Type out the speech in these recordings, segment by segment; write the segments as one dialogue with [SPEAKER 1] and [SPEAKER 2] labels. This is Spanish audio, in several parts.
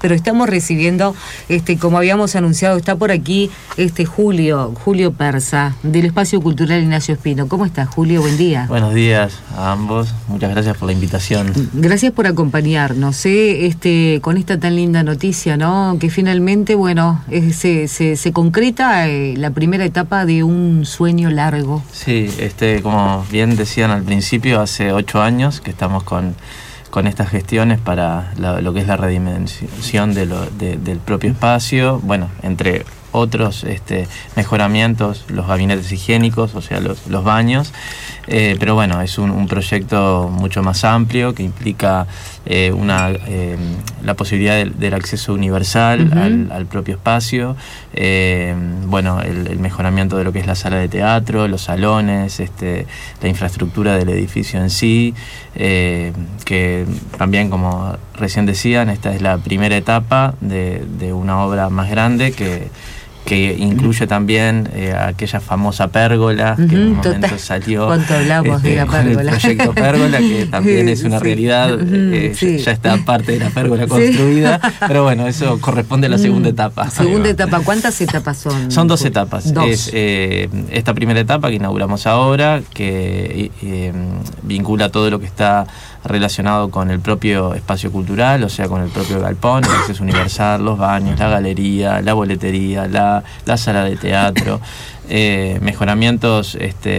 [SPEAKER 1] pero estamos recibiendo, como habíamos anunciado, está por aquí Julio Persa, del Espacio Cultural Ignacio Espino. ¿Cómo estás, Julio? Buen día.
[SPEAKER 2] Buenos días a ambos, muchas gracias por la invitación.
[SPEAKER 1] Gracias por acompañarnos, con esta tan linda noticia, ¿no? Que finalmente, bueno, se concreta la primera etapa de un sueño largo.
[SPEAKER 2] Sí, como bien decían al principio, hace 8 años que estamos con estas gestiones para lo que es la redimensión del propio espacio, bueno, entre otros mejoramientos, los gabinetes higiénicos, o sea, los baños, pero bueno, es un proyecto mucho más amplio que implica la posibilidad del acceso universal al propio espacio, bueno, el mejoramiento de lo que es la sala de teatro, los salones, la infraestructura del edificio en sí, que también, como recién decían, esta es la primera etapa de una obra más grande que incluye también aquella famosa pérgola que en un momento salió.
[SPEAKER 1] ¿Cuánto hablamos de la pérgola?
[SPEAKER 2] El proyecto Pérgola, que también es una realidad, ya está parte de la pérgola construida, pero bueno, eso corresponde a la segunda etapa.
[SPEAKER 1] Segunda etapa, ¿cuántas etapas son?
[SPEAKER 2] Son 2 etapas.
[SPEAKER 1] Dos.
[SPEAKER 2] Es esta primera etapa que inauguramos ahora, que vincula todo lo que está relacionado con el propio espacio cultural, o sea, con el propio galpón, el acceso universal, los baños, la galería, la boletería, la sala de teatro, mejoramientos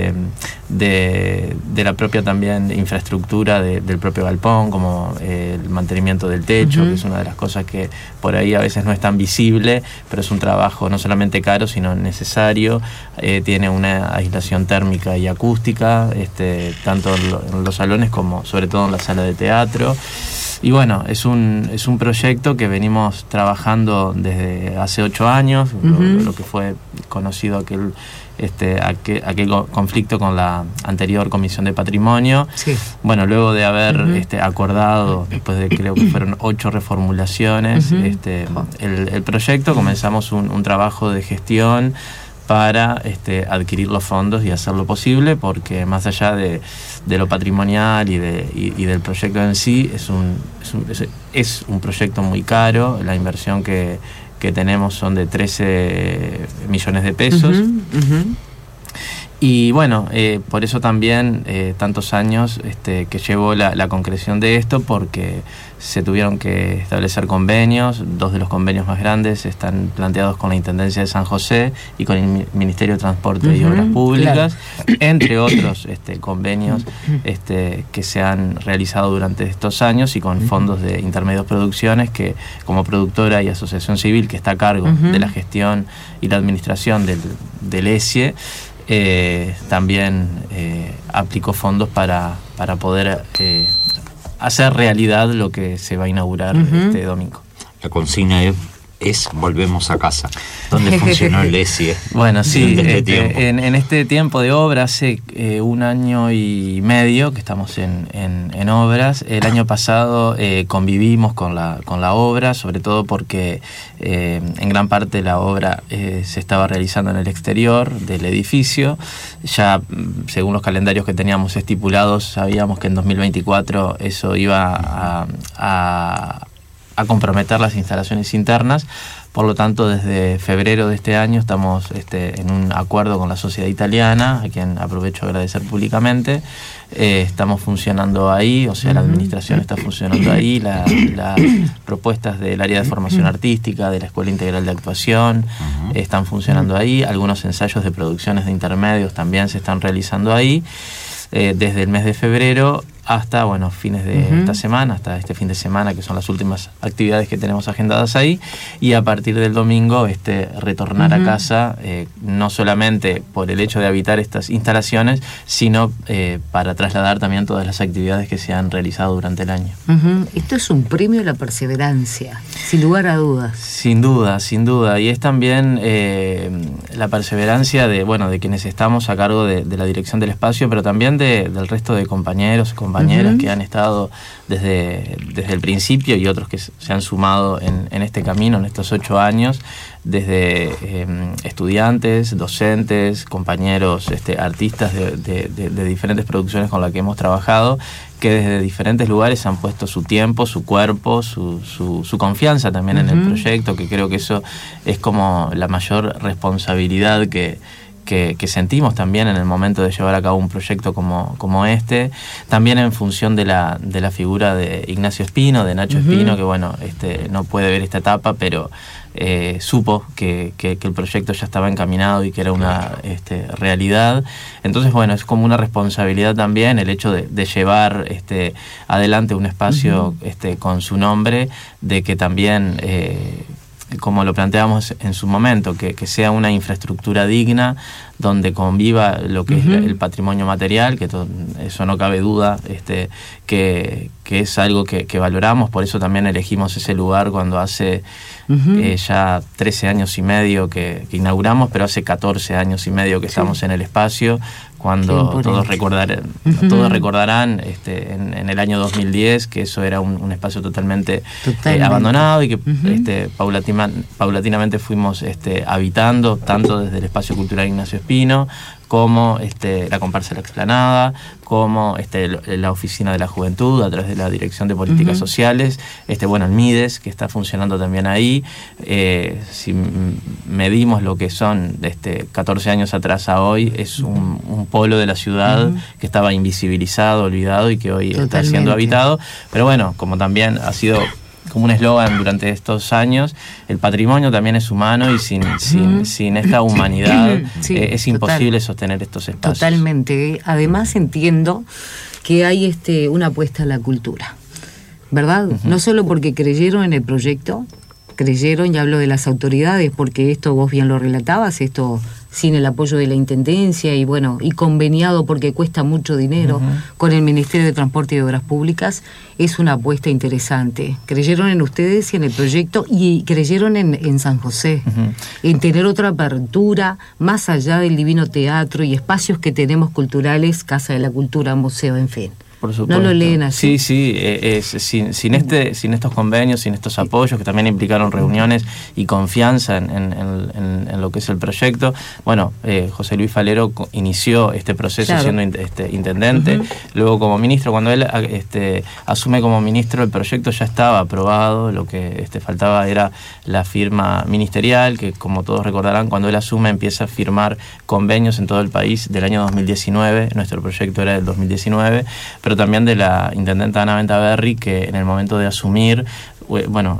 [SPEAKER 2] de la propia también infraestructura del propio galpón, como el mantenimiento del techo, que es una de las cosas que por ahí a veces no es tan visible, pero es un trabajo no solamente caro, sino necesario. Tiene una aislación térmica y acústica, tanto en los salones como sobre todo en la sala de teatro. Y bueno, es un proyecto que venimos trabajando desde hace 8 años, lo que fue conocido aquel conflicto con la anterior Comisión de Patrimonio. Sí. Bueno, luego de haber acordado, después de creo que fueron 8 reformulaciones, el proyecto, comenzamos un trabajo de gestión para adquirir los fondos y hacer lo posible, porque más allá de lo patrimonial y del proyecto en sí, es un proyecto muy caro. La inversión que tenemos son de 13 millones de pesos. Y bueno, por eso también tantos años que llevó la concreción de esto, porque se tuvieron que establecer convenios. 2 de los convenios más grandes están planteados con la Intendencia de San José y con el Ministerio de Transporte y Obras Públicas, claro, entre otros convenios que se han realizado durante estos años, y con fondos de Intermedios Producciones, que como productora y asociación civil que está a cargo de la gestión y la administración del ESIE, también aplicó fondos para poder hacer realidad lo que se va a inaugurar este domingo.
[SPEAKER 3] La consigna es volvemos a casa. ¿Dónde funcionó el ESIE?
[SPEAKER 2] Bueno, sí, en este tiempo de obra, hace 1 año y medio que estamos en obras. El año pasado convivimos con la obra, sobre todo porque en gran parte la obra se estaba realizando en el exterior del edificio. Ya según los calendarios que teníamos estipulados, sabíamos que en 2024 eso iba a comprometer las instalaciones internas. Por lo tanto, desde febrero de este año estamos en un acuerdo con la sociedad italiana, a quien aprovecho a agradecer públicamente. Estamos funcionando ahí, o sea, la administración está funcionando ahí, las propuestas del área de formación artística, de la Escuela Integral de Actuación, están funcionando ahí. Algunos ensayos de producciones de intermedios también se están realizando ahí. Desde el mes de febrero hasta, bueno, fines de esta semana, hasta este fin de semana, que son las últimas actividades que tenemos agendadas ahí, y a partir del domingo retornar a casa, no solamente por el hecho de habitar estas instalaciones, sino para trasladar también todas las actividades que se han realizado durante el año.
[SPEAKER 1] Esto es un premio a la perseverancia, sin lugar a dudas.
[SPEAKER 2] Sin duda, y es también la perseverancia de quienes estamos a cargo de la dirección del espacio, pero también del resto de compañeros, que han estado desde el principio, y otros que se han sumado en este camino, en estos 8 años, desde estudiantes, docentes, compañeros, artistas de diferentes producciones con las que hemos trabajado, que desde diferentes lugares han puesto su tiempo, su cuerpo, su confianza también en el proyecto, que creo que eso es como la mayor responsabilidad que sentimos también en el momento de llevar a cabo un proyecto como este, también en función de la figura de Ignacio Espino, de Nacho Espino, que bueno, no puede ver esta etapa, pero supo que el proyecto ya estaba encaminado y que era una realidad. Entonces, bueno, es como una responsabilidad también el hecho de llevar adelante un espacio con su nombre, de que también como lo planteamos en su momento, que sea una infraestructura digna, donde conviva lo que es el patrimonio material, que eso no cabe duda, que es algo que valoramos. Por eso también elegimos ese lugar cuando hace ya 13 años y medio que inauguramos, pero hace 14 años y medio que estamos en el espacio, cuando todos recordarán en el año 2010 que eso era un espacio totalmente abandonado, y que paulatinamente fuimos habitando, tanto desde el Espacio Cultural Ignacio Espino, como la comparsa de la Explanada, como la Oficina de la Juventud a través de la Dirección de Políticas Sociales, el MIDES, que está funcionando también ahí. Si medimos lo que son 14 años atrás a hoy, es un polo de la ciudad que estaba invisibilizado, olvidado, y que hoy está siendo habitado. Pero bueno, como también ha sido como un eslogan durante estos años, el patrimonio también es humano, y sin esta humanidad es imposible sostener estos espacios.
[SPEAKER 1] Totalmente. Además entiendo que hay una apuesta a la cultura, ¿verdad? No solo porque creyeron en el proyecto, creyeron, y hablo de las autoridades, porque esto vos bien lo relatabas, esto sin el apoyo de la Intendencia y bueno, y conveniado porque cuesta mucho dinero con el Ministerio de Transporte y Obras Públicas, es una apuesta interesante. Creyeron en ustedes y en el proyecto, y creyeron en San José, en tener otra apertura más allá del Divino Teatro y espacios que tenemos culturales, Casa de la Cultura, museo, en fin.
[SPEAKER 2] Por supuesto.
[SPEAKER 1] ¿No lo leen así?
[SPEAKER 2] Sí, sin estos convenios, sin estos apoyos, que también implicaron reuniones y confianza en lo que es el proyecto. Bueno, José Luis Falero inició este proceso siendo intendente. Luego, como ministro, cuando él asume como ministro, el proyecto ya estaba aprobado. Lo que faltaba era la firma ministerial, que como todos recordarán, cuando él asume empieza a firmar convenios en todo el país del año 2019. Nuestro proyecto era del 2019, pero también de la intendenta Ana Ventaverri, que en el momento de asumir, bueno,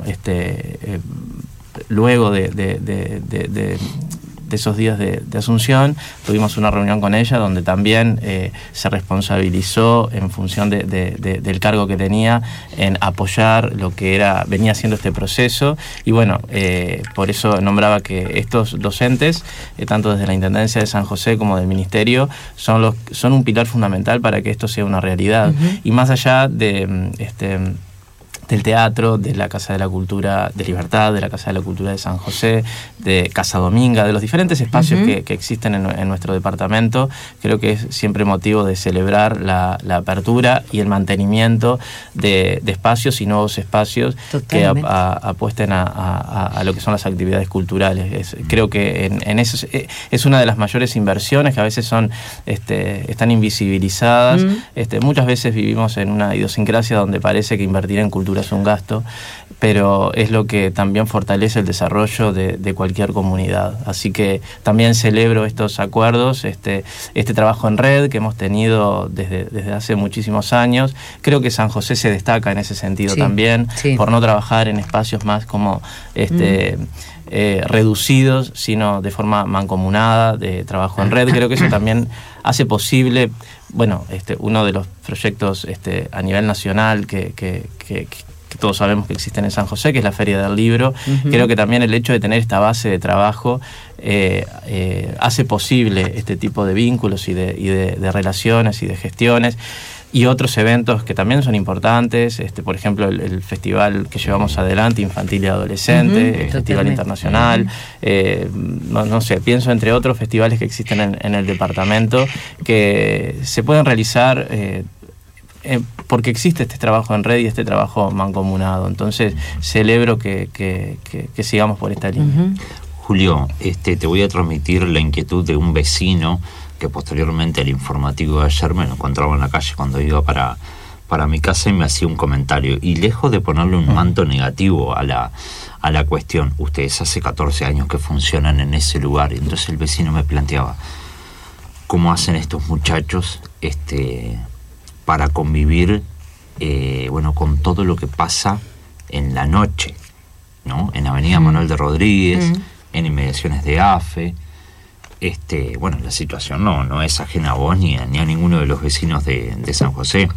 [SPEAKER 2] luego de esos días de Asunción, tuvimos una reunión con ella donde también se responsabilizó en función del cargo que tenía en apoyar lo que venía haciendo este proceso. Y bueno, por eso nombraba que estos docentes, tanto desde la Intendencia de San José como del Ministerio, son un pilar fundamental para que esto sea una realidad. Y más allá del teatro, de la Casa de la Cultura de Libertad, de la Casa de la Cultura de San José, de Casa Dominga, de los diferentes espacios que existen en nuestro departamento, creo que es siempre motivo de celebrar la apertura y el mantenimiento de espacios y nuevos espacios que apuesten a lo que son las actividades culturales. Creo que en eso es una de las mayores inversiones que a veces están invisibilizadas. Muchas veces vivimos en una idiosincrasia donde parece que invertir en cultura es un gasto, pero es lo que también fortalece el desarrollo de cualquier comunidad. Así que también celebro estos acuerdos, este trabajo en red que hemos tenido desde hace muchísimos años. Creo que San José se destaca en ese sentido también, por no trabajar en espacios más como reducidos, sino de forma mancomunada, de trabajo en red. Creo que eso también hace posible, bueno, uno de los proyectos a nivel nacional que todos sabemos que existen en San José, que es la Feria del Libro. Creo que también el hecho de tener esta base de trabajo hace posible este tipo de vínculos y de relaciones y de gestiones. Y otros eventos que también son importantes, por ejemplo, el festival que llevamos adelante, infantil y adolescente, el Festival Internacional, no sé, pienso entre otros festivales que existen en el departamento, que se pueden realizar porque existe este trabajo en red y este trabajo mancomunado. Entonces celebro que sigamos por esta línea.
[SPEAKER 3] Julio, te voy a transmitir la inquietud de un vecino que posteriormente al informativo de ayer me lo encontraba en la calle cuando iba para mi casa y me hacía un comentario. Y lejos de ponerle un manto negativo a la cuestión, ustedes hace 14 años que funcionan en ese lugar, y entonces el vecino me planteaba, ¿cómo hacen estos muchachos para convivir con todo lo que pasa en la noche, ¿no? En Avenida Manuel de Rodríguez, en inmediaciones de AFE. La situación no es ajena a vos ni a ninguno de los vecinos de San José.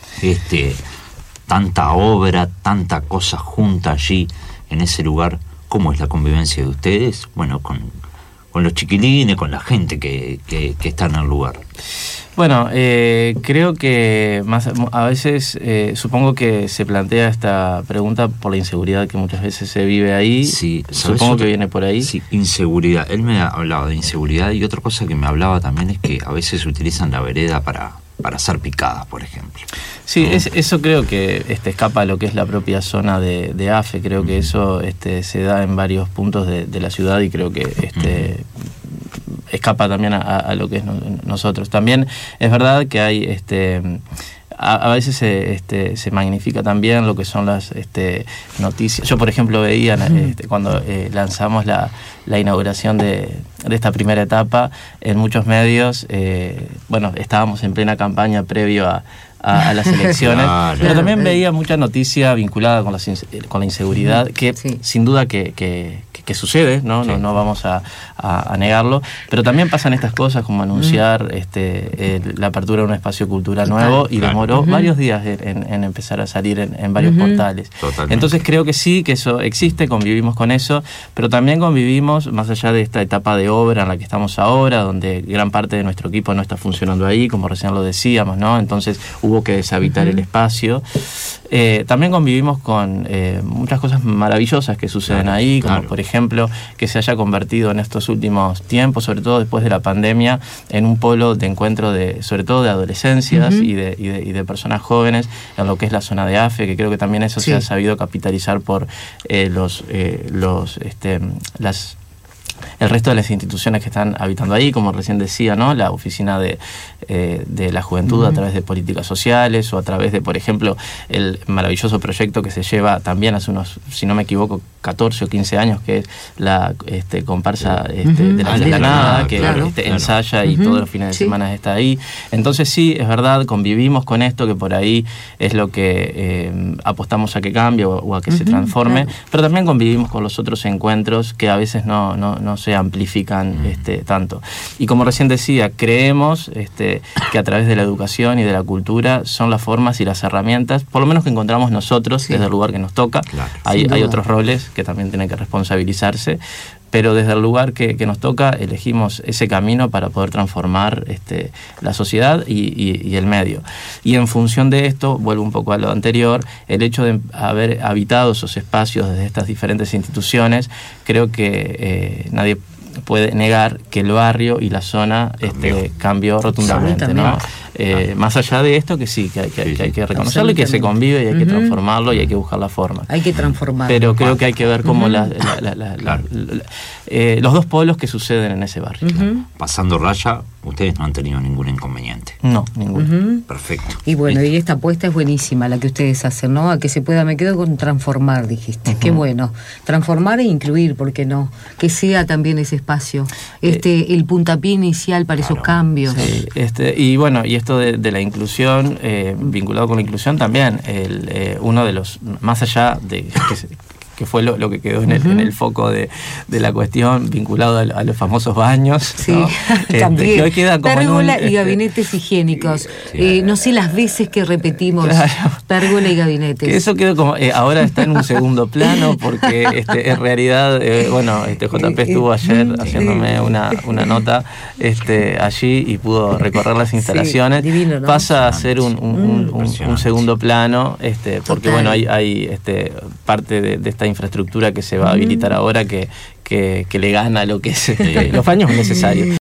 [SPEAKER 3] Tanta obra, tanta cosa junta allí en ese lugar. ¿Cómo es la convivencia de ustedes? Bueno, con los chiquilines, con la gente que está en el lugar.
[SPEAKER 2] Bueno, creo que a veces supongo que se plantea esta pregunta por la inseguridad que muchas veces se vive ahí.
[SPEAKER 3] Sí,
[SPEAKER 2] supongo que viene por ahí.
[SPEAKER 3] Sí, inseguridad. Él me hablaba de inseguridad, y otra cosa que me hablaba también es que a veces utilizan la vereda para hacer picadas, por ejemplo.
[SPEAKER 2] Sí, eso creo que escapa a lo que es la propia zona de AFE. Creo que eso se da en varios puntos de la ciudad, y creo que escapa también a lo que es nosotros. También es verdad que hay a veces se magnifica también lo que son las noticias. Yo, por ejemplo, veía cuando lanzamos la inauguración de esta primera etapa, en muchos medios, estábamos en plena campaña previo a las elecciones, claro, pero también veía mucha noticia vinculada con la inseguridad, que sin duda que sucede, ¿no? Sí. No vamos a negarlo, pero también pasan estas cosas como anunciar la apertura de un espacio cultural nuevo, y demoró varios días en empezar a salir en varios portales. Totalmente. Entonces creo que sí, que eso existe, convivimos con eso, pero también convivimos más allá de esta etapa de obra en la que estamos ahora, donde gran parte de nuestro equipo no está funcionando ahí, como recién lo decíamos, ¿no? Entonces hubo que deshabitar el espacio. También convivimos con muchas cosas maravillosas que suceden ahí, como por ejemplo que se haya convertido en estos últimos tiempos, sobre todo después de la pandemia, en un polo de encuentro sobre todo de adolescencias y de personas jóvenes en lo que es la zona de AFE, que creo que también eso se ha sabido capitalizar por el resto de las instituciones que están habitando ahí, como recién decía, ¿no? La oficina de la juventud a través de políticas sociales, o a través de, por ejemplo, el maravilloso proyecto que se lleva también hace unos, si no me equivoco, 14 o 15 años, que es la comparsa de la Nada, que ensaya y todos los fines de semana está ahí. Entonces sí, es verdad, convivimos con esto, que por ahí es lo que apostamos a que cambie o a que se transforme, pero también convivimos con los otros encuentros que a veces no se amplifican tanto. Y como recién decía, creemos que a través de la educación y de la cultura son las formas y las herramientas, por lo menos que encontramos nosotros desde el lugar que nos toca. Claro, hay otros roles que también tienen que responsabilizarse, pero desde el lugar que nos toca elegimos ese camino para poder transformar la sociedad y el medio. Y en función de esto, vuelvo un poco a lo anterior, el hecho de haber habitado esos espacios desde estas diferentes instituciones, creo que nadie puede negar que el barrio y la zona cambió rotundamente, ¿no? Más allá de esto, que sí, que hay que reconocerlo, y que se convive y hay que transformarlo y hay que buscar la forma.
[SPEAKER 1] Hay que transformarlo.
[SPEAKER 2] Pero creo que hay que ver cómo los dos polos que suceden en ese barrio.
[SPEAKER 3] Pasando raya, ustedes no han tenido ningún inconveniente.
[SPEAKER 2] No, ninguno.
[SPEAKER 3] Perfecto.
[SPEAKER 1] Y bueno, y esta apuesta es buenísima, la que ustedes hacen, ¿no? A que se pueda, me quedo con transformar, dijiste. Qué bueno. Transformar e incluir, ¿por qué no? Que sea también ese espacio, el puntapié inicial para esos cambios.
[SPEAKER 2] Sí, y bueno, y esto de la inclusión, vinculado con la inclusión también, uno de los, más allá de que fue lo que quedó en el foco de la cuestión, vinculado a los famosos baños.
[SPEAKER 1] Sí,
[SPEAKER 2] ¿no?
[SPEAKER 1] también.
[SPEAKER 2] Que hoy queda como
[SPEAKER 1] pérgola y gabinetes higiénicos. No sé las veces que repetimos pérgola y gabinetes.
[SPEAKER 2] Que eso quedó como, ahora está en un segundo plano, porque en realidad, JP estuvo ayer haciéndome una nota allí y pudo recorrer las instalaciones. Divino, ¿no? Pasa a ser un segundo plano, porque bueno, hay parte de esta infraestructura que se va a habilitar ahora que le gana lo que es los baños necesarios.